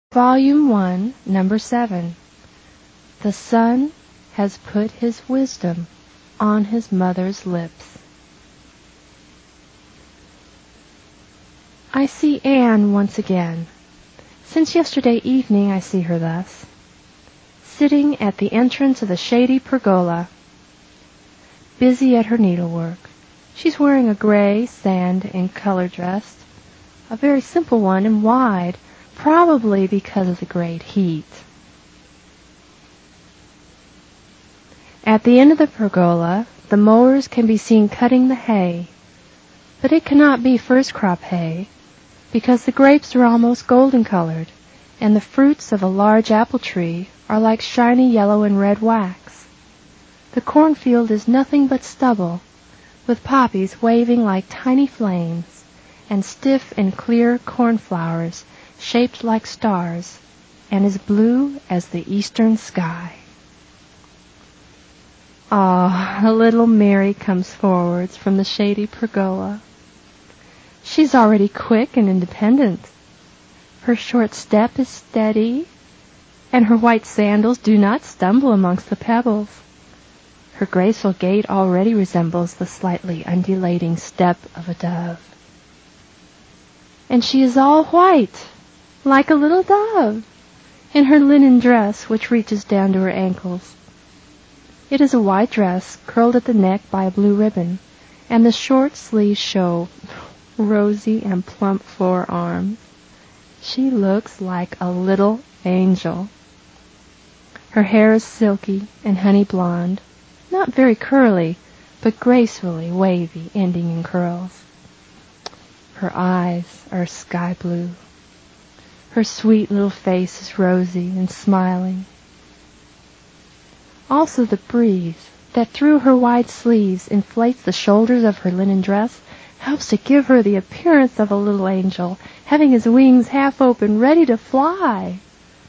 Volume 1, Number 7. The Son has put his wisdom on his mother's lips. I see Anne once again. Since yesterday evening I see her thus, sitting at the entrance of the shady pergola, busy at her needlework. She's wearing a gray sand and color dress, a very simple one and wide, probably because of the great heat. At the end of the pergola, the mowers can be seen cutting the hay, but it cannot be first crop hay, because the grapes are almost golden colored, and the fruits of a large apple tree are like shiny yellow and red wax. The cornfield is nothing but stubble, with poppies waving like tiny flames, and stiff and clear cornflowers shaped like stars, and as blue as the eastern sky. Ah, little Mary comes forwards from the shady pergola. She's already quick and independent. Her short step is steady, and her white sandals do not stumble amongst the pebbles. Her graceful gait already resembles the slightly undulating step of a dove. And she is all white, like a little dove, in her linen dress which reaches down to her ankles. It is a white dress curled at the neck by a blue ribbon, and the short sleeves show rosy and plump forearms. She looks like a little angel. Her hair is silky and honey blonde, not very curly, but gracefully wavy, ending in curls. Her eyes are sky blue. Her sweet little face is rosy and smiling. Also the breeze that through her wide sleeves inflates the shoulders of her linen dress helps to give her the appearance of a little angel, having his wings half open, ready to fly.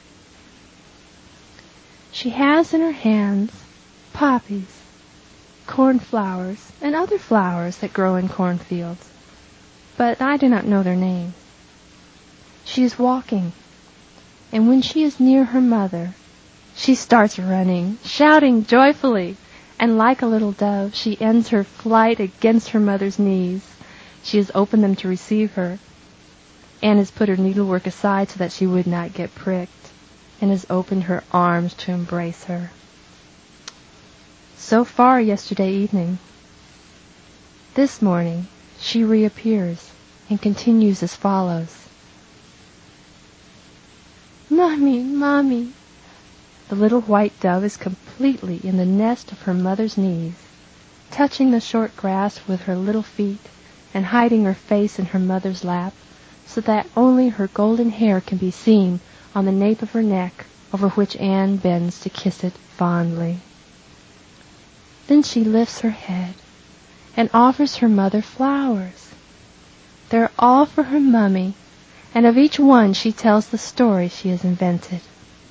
She has in her hands poppies, cornflowers, and other flowers that grow in cornfields, but I do not know their names. She is walking, and when she is near her mother, she starts running, shouting joyfully, and like a little dove, she ends her flight against her mother's knees. She has opened them to receive her. Anne has put her needlework aside so that she would not get pricked, and has opened her arms to embrace her. So far yesterday evening. This morning she reappears and continues as follows. Mommy, Mommy. The little white dove is completely in the nest of her mother's knees, touching the short grass with her little feet and hiding her face in her mother's lap, so that only her golden hair can be seen on the nape of her neck, over which Anne bends to kiss it fondly. Then she lifts her head and offers her mother flowers. They're all for her Mummy, and of each one she tells the story she has invented.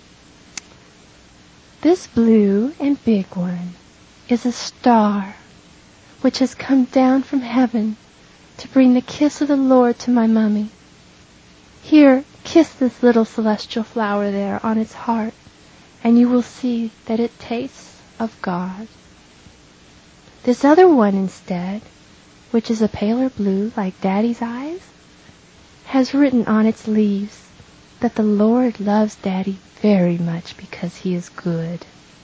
This blue and big one is a star which has come down from heaven to bring the kiss of the Lord to my Mummy. Here, kiss this little celestial flower there on its heart, and you will see that it tastes of God. This other one instead, which is a paler blue like Daddy's eyes, has written on its leaves that the Lord loves Daddy very much because he is good.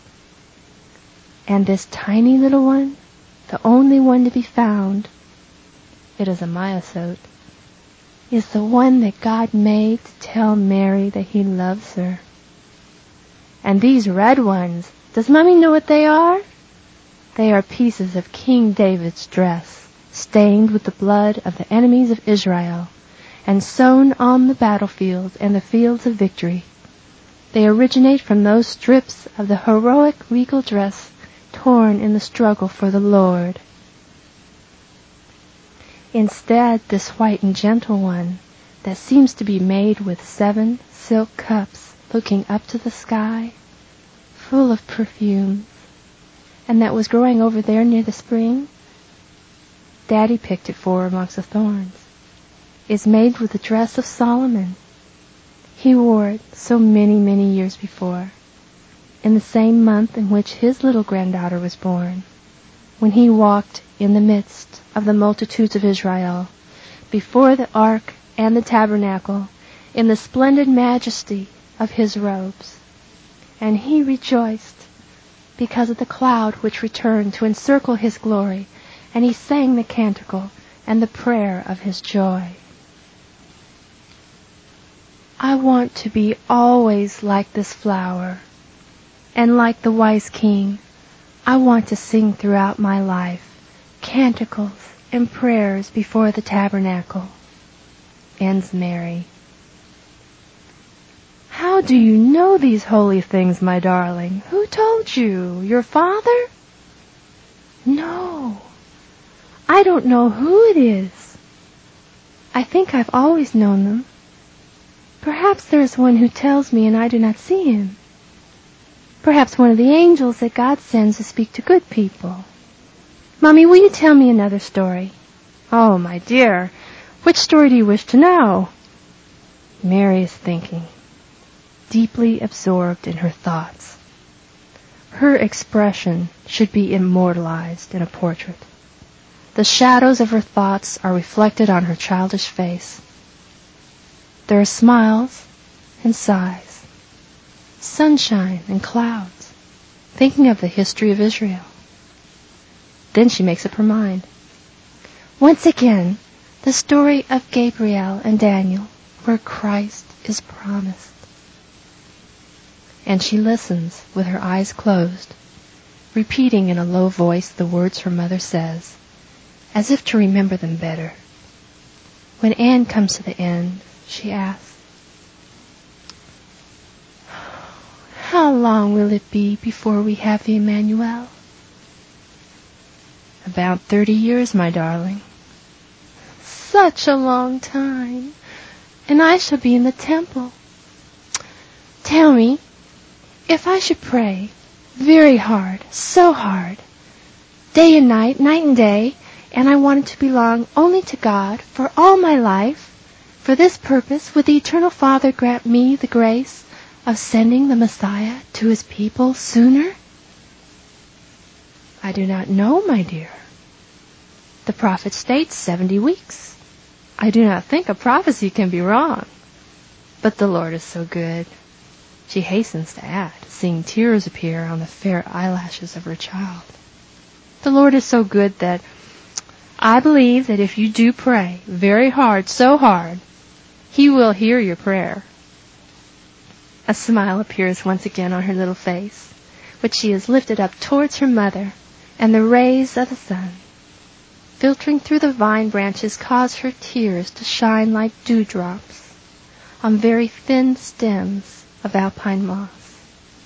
And this tiny little one, the only one to be found, it is a myosote, is the one that God made to tell Mary that he loves her. And these red ones, does Mommy know what they are? They are pieces of King David's dress, stained with the blood of the enemies of Israel, and sewn on the battlefields and the fields of victory. They originate from those strips of the heroic regal dress torn in the struggle for the Lord. Instead, this white and gentle one, that seems to be made with 7 silk cups looking up to the sky, full of perfumes, and that was growing over there near the spring, Daddy picked it for her amongst the thorns, is made with the dress of Solomon. He wore it so many, many years before, in the same month in which his little granddaughter was born, when he walked in the midst of the multitudes of Israel, before the ark and the tabernacle, in the splendid majesty of his robes. And he rejoiced because of the cloud which returned to encircle his glory, and he sang the canticle and the prayer of his joy. I want to be always like this flower, and like the wise king, I want to sing throughout my life canticles and prayers before the tabernacle. Ends Mary. How do you know these holy things, my darling? Who told you? Your father? No, I don't know who it is. I think I've always known them. Perhaps there is one who tells me and I do not see him. Perhaps one of the angels that God sends to speak to good people. Mommy, will you tell me another story? Oh, my dear, which story do you wish to know? Mary is thinking, deeply absorbed in her thoughts. Her expression should be immortalized in a portrait. The shadows of her thoughts are reflected on her childish face. There are smiles and sighs, sunshine and clouds, thinking of the history of Israel. Then she makes up her mind. Once again, the story of Gabriel and Daniel, where Christ is promised. And she listens with her eyes closed, repeating in a low voice the words her mother says, as if to remember them better. When Anne comes to the end, she asks, how long will it be before we have the Emmanuel? About 30 years, my darling. Such a long time. And I shall be in the temple. Tell me, if I should pray very hard, so hard, day and night and day, and I wanted to belong only to God for all my life, for this purpose, would the Eternal Father grant me the grace of sending the Messiah to his people sooner? I do not know, my dear. The prophet states 70 weeks. I do not think a prophecy can be wrong. But the Lord is so good. She hastens to add, seeing tears appear on the fair eyelashes of her child. The Lord is so good that I believe that if you do pray very hard, so hard, He will hear your prayer. A smile appears once again on her little face, which she has lifted up towards her mother, and the rays of the sun, filtering through the vine branches, cause her tears to shine like dewdrops on very thin stems of alpine moss.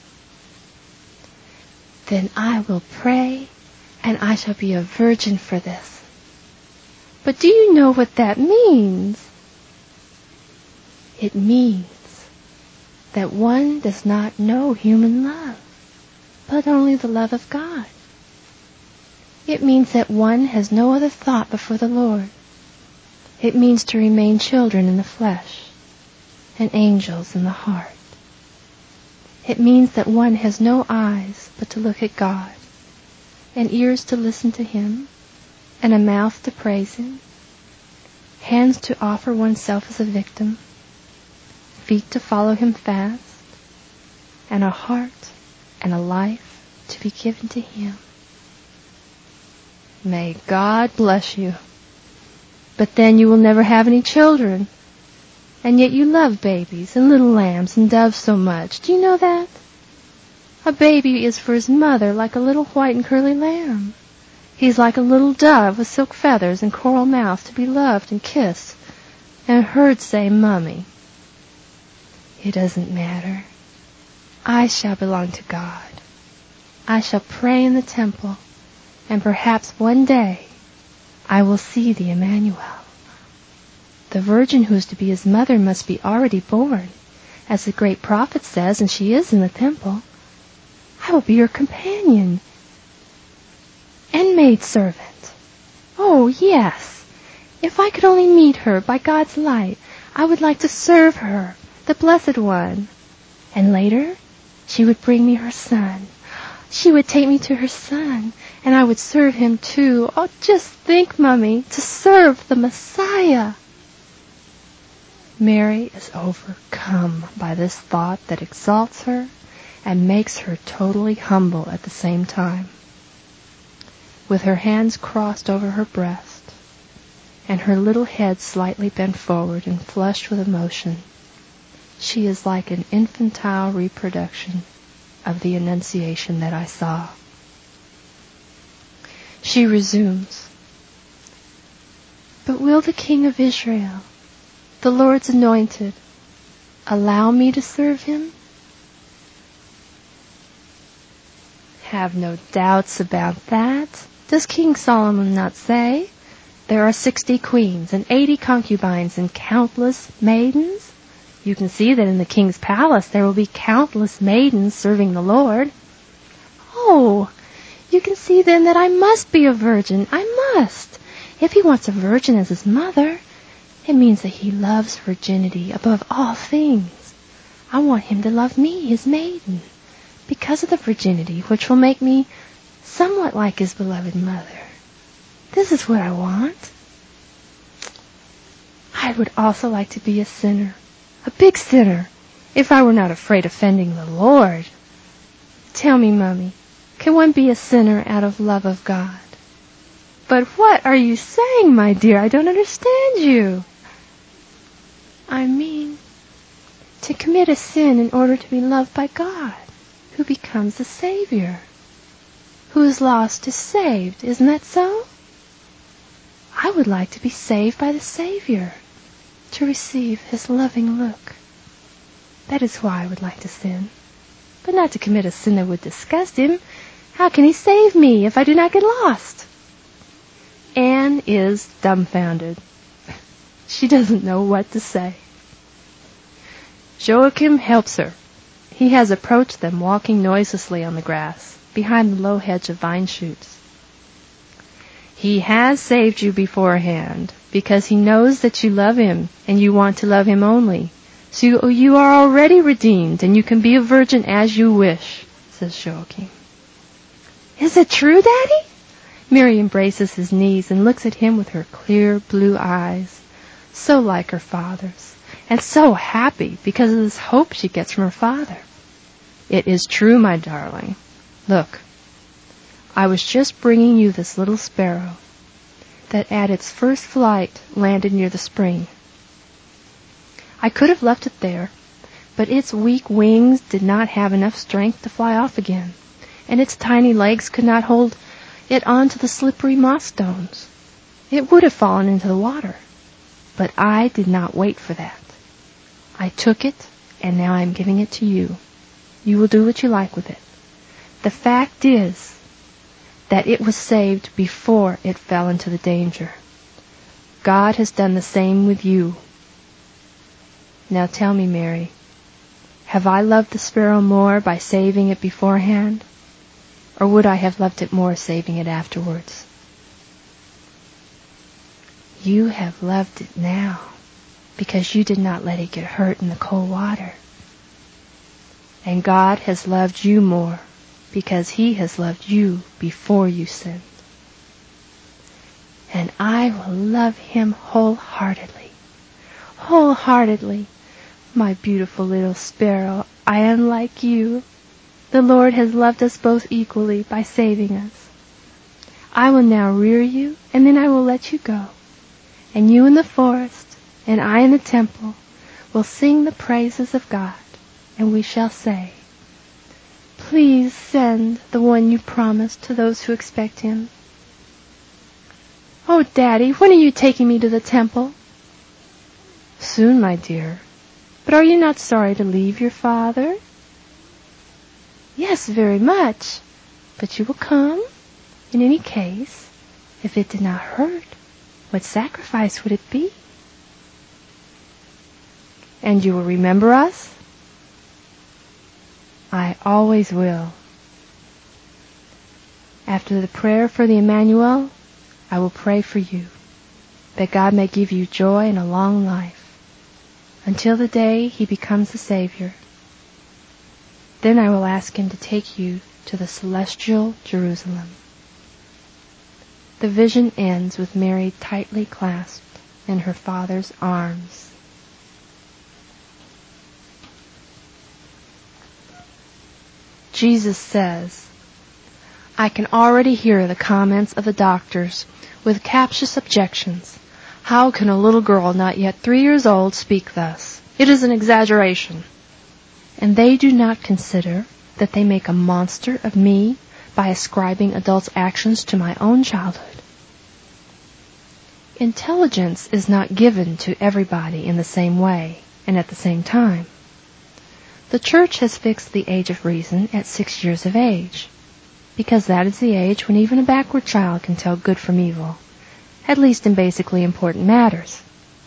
Then I will pray, and I shall be a virgin for this. But do you know what that means? It means that one does not know human love, but only the love of God. It means that one has no other thought before the Lord. It means to remain children in the flesh and angels in the heart. It means that one has no eyes but to look at God, and ears to listen to Him, and a mouth to praise Him, hands to offer oneself as a victim, feet to follow Him fast, and a heart and a life to be given to Him. May God bless you. But then you will never have any children. And yet you love babies and little lambs and doves so much. Do you know that? A baby is for his mother like a little white and curly lamb. He's like a little dove with silk feathers and coral mouth to be loved and kissed and heard say, Mummy. It doesn't matter. I shall belong to God. I shall pray in the temple, and perhaps one day I will see the Emmanuel. The virgin who is to be his mother must be already born, as the great prophet says, and she is in the temple. I will be her companion and maidservant. Oh, yes. If I could only meet her by God's light, I would like to serve her the Blessed One. And later, she would bring me her son. She would take me to her son, and I would serve him too. Oh, just think, Mummy, to serve the Messiah. Mary is overcome by this thought that exalts her and makes her totally humble at the same time. With her hands crossed over her breast, and her little head slightly bent forward and flushed with emotion, she is like an infantile reproduction of the Annunciation that I saw. She resumes, "But will the King of Israel, the Lord's anointed, allow me to serve him?" Have no doubts about that. Does King Solomon not say, "There are 60 queens and 80 concubines and countless maidens"? You can see that in the king's palace there will be countless maidens serving the Lord. Oh, you can see then that I must be a virgin. I must. If he wants a virgin as his mother, it means that he loves virginity above all things. I want him to love me, his maiden, because of the virginity which will make me somewhat like his beloved mother. This is what I want. I would also like to be a sinner. A big sinner, if I were not afraid of offending the Lord. Tell me, Mummy, can one be a sinner out of love of God? But what are you saying, my dear? I don't understand you. I mean, to commit a sin in order to be loved by God, who becomes the Savior. Who is lost is saved, isn't that so? I would like to be saved by the Savior, to receive his loving look. That is why I would like to sin, but not to commit a sin that would disgust him. How can he save me if I do not get lost? Anne is dumbfounded. She doesn't know what to say. Joachim helps her. He has approached them walking noiselessly on the grass, behind the low hedge of vine shoots. He has saved you beforehand, because he knows that you love him, and you want to love him only. So you are already redeemed, and you can be a virgin as you wish, says Joachim. Is it true, Daddy? Mary embraces his knees and looks at him with her clear blue eyes, so like her father's, and so happy because of this hope she gets from her father. It is true, my darling. Look, I was just bringing you this little sparrow that at its first flight landed near the spring. I could have left it there, but its weak wings did not have enough strength to fly off again, and its tiny legs could not hold it onto the slippery moss stones. It would have fallen into the water, but I did not wait for that. I took it, and now I am giving it to you. You will do what you like with it. The fact is that it was saved before it fell into the danger. God has done the same with you. Now tell me, Mary, have I loved the sparrow more by saving it beforehand, or would I have loved it more saving it afterwards? You have loved it now, because you did not let it get hurt in the cold water. And God has loved you more, because he has loved you before you sinned. And I will love him wholeheartedly. Wholeheartedly, my beautiful little sparrow. I am like you. The Lord has loved us both equally by saving us. I will now rear you, and then I will let you go. And you in the forest, and I in the temple, will sing the praises of God, and we shall say, "Please send the one you promised to those who expect him." Oh, Daddy, when are you taking me to the temple? Soon, my dear. But are you not sorry to leave your father? Yes, very much. But you will come? In any case, if it did not hurt, what sacrifice would it be? And you will remember us? I always will. After the prayer for the Emmanuel, I will pray for you, that God may give you joy and a long life. until the day he becomes the Savior. Then I will ask him to take you to the celestial Jerusalem. The vision ends with Mary tightly clasped in her Father's arms. Jesus says, I can already hear the comments of the doctors with captious objections. How can a little girl not yet 3 years old speak thus? It is an exaggeration. And they do not consider that they make a monster of me by ascribing adults' actions to my own childhood. Intelligence is not given to everybody in the same way and at the same time. The Church has fixed the age of reason at 6 years of age, because that is the age when even a backward child can tell good from evil, at least in basically important matters.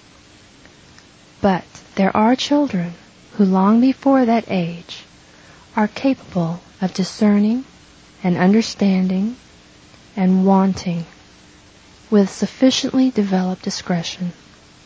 But there are children who long before that age are capable of discerning and understanding and wanting with sufficiently developed discretion.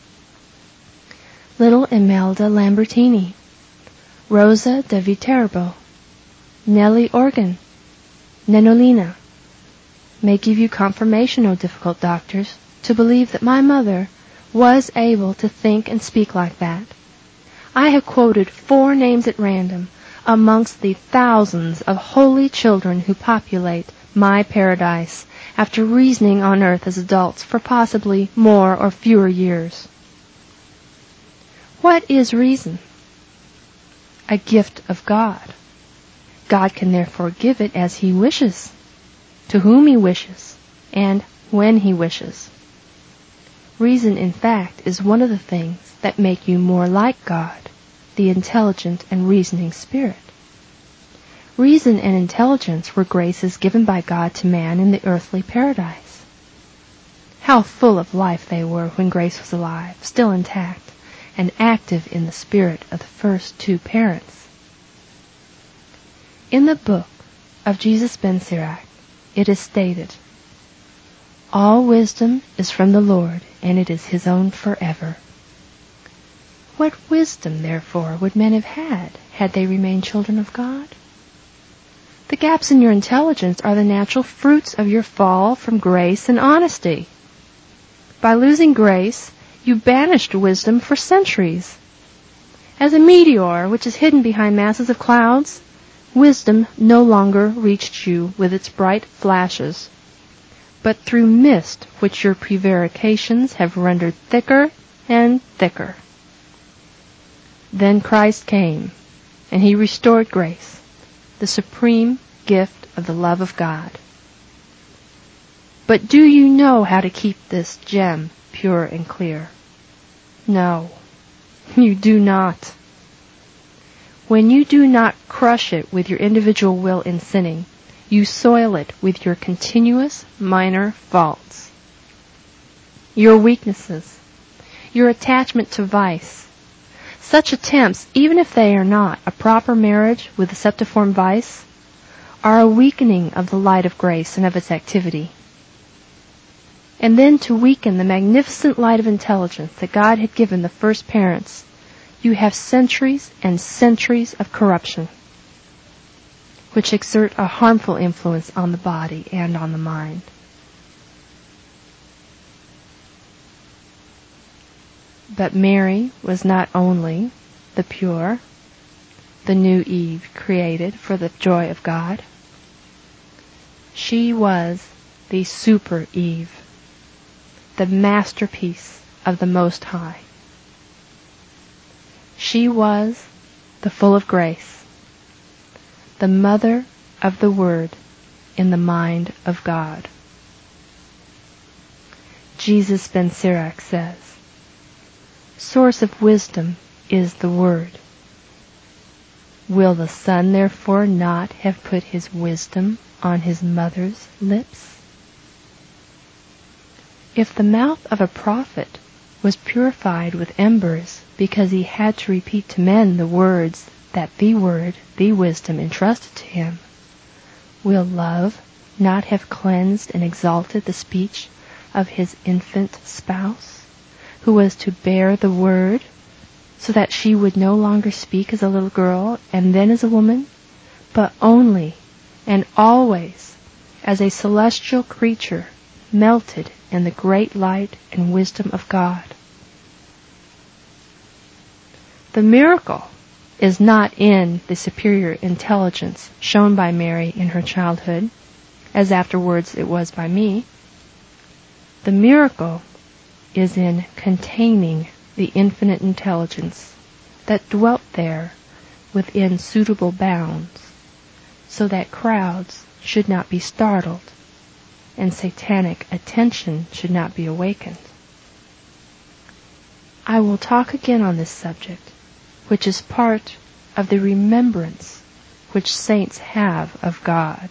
Little Imelda Lambertini, Rosa de Viterbo, Nellie Organ, Nenolina may give you confirmation, O difficult doctors, to believe that my mother was able to think and speak like that. I have quoted 4 names at random amongst the thousands of holy children who populate my paradise after reasoning on earth as adults for possibly more or fewer years. What is reason? A gift of God. God can therefore give it as he wishes, to whom he wishes, and when he wishes. Reason, in fact, is one of the things that make you more like God, the intelligent and reasoning spirit. Reason and intelligence were graces given by God to man in the earthly paradise. How full of life they were when grace was alive, still intact, and active in the spirit of the first 2 parents. In the book of Jesus Ben Sirach, it is stated, all wisdom is from the Lord, and it is his own forever. What wisdom, therefore, would men have had they remained children of God? The gaps in your intelligence are the natural fruits of your fall from grace and honesty. By losing grace, you banished wisdom for centuries. As a meteor which is hidden behind masses of clouds, wisdom no longer reached you with its bright flashes, but through mist which your prevarications have rendered thicker and thicker. Then Christ came, and he restored grace, the supreme gift of the love of God. But do you know how to keep this gem pure and clear? No, you do not. When you do not crush it with your individual will in sinning, you soil it with your continuous minor faults, your weaknesses, your attachment to vice. Such attempts, even if they are not a proper marriage with the septiform vice, are a weakening of the light of grace and of its activity. And then to weaken the magnificent light of intelligence that God had given the first parents, you have centuries and centuries of corruption, which exert a harmful influence on the body and on the mind. But Mary was not only the pure, the new Eve created for the joy of God. She was the super Eve, the masterpiece of the Most High. She was the full of grace, the mother of the Word in the mind of God. Jesus Ben Sirach says, source of wisdom is the Word. Will the Son therefore not have put his wisdom on his mother's lips? If the mouth of a prophet was purified with embers because he had to repeat to men the words that the Word, the wisdom, entrusted to him, will love not have cleansed and exalted the speech of his infant spouse, who was to bear the Word so that she would no longer speak as a little girl and then as a woman, but only and always as a celestial creature melted in the great light and wisdom of God. The miracle is not in the superior intelligence shown by Mary in her childhood, as afterwards it was by me. The miracle is in containing the infinite intelligence that dwelt there within suitable bounds, so that crowds should not be startled and satanic attention should not be awakened. I will talk again on this subject, which is part of the remembrance which saints have of God.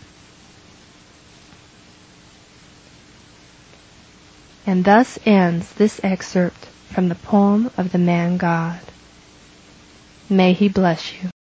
And thus ends this excerpt from the poem of the Man God. May he bless you.